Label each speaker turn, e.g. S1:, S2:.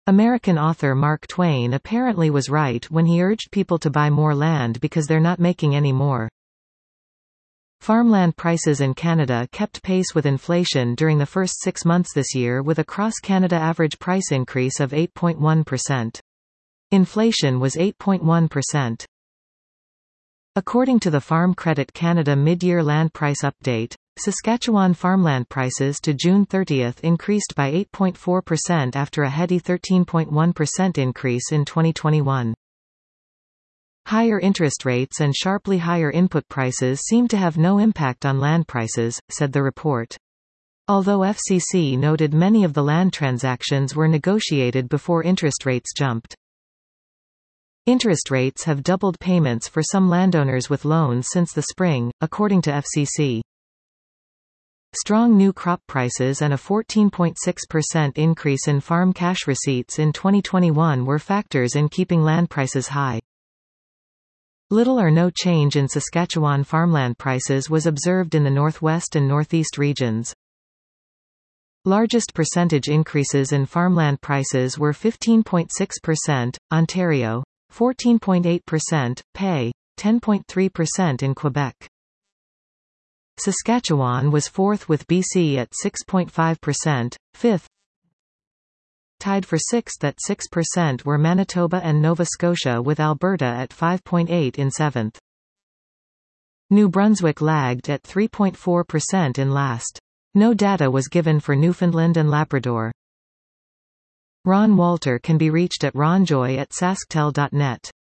S1: American author Mark Twain apparently was right when he urged people to buy more land because they're not making any more. Farmland prices in Canada kept pace with inflation during the first 6 months this year, with a cross-Canada average price increase of 8.1%. Inflation was 8.1%. According to the Farm Credit Canada mid-year land price update, Saskatchewan farmland prices to June 30 increased by 8.4% after a heady 13.1% increase in 2021. Higher interest rates and sharply higher input prices seem to have no impact on land prices, said the report. Although FCC noted many of the land transactions were negotiated before interest rates jumped. Interest rates have doubled payments for some landowners with loans since the spring, according to FCC. Strong new crop prices and a 14.6% increase in farm cash receipts in 2021 were factors in keeping land prices high. Little or no change in Saskatchewan farmland prices was observed in the northwest and northeast regions. Largest percentage increases in farmland prices were 15.6%, Ontario, 14.8%, PEI, 10.3% in Quebec. Saskatchewan was fourth with BC at 6.5%, fifth. Tied for sixth at 6% were Manitoba and Nova Scotia, with Alberta at 5.8% in seventh. New Brunswick lagged at 3.4% in last. No data was given for Newfoundland and Labrador. Ron Walter can be reached at ronjoy@sasktel.net.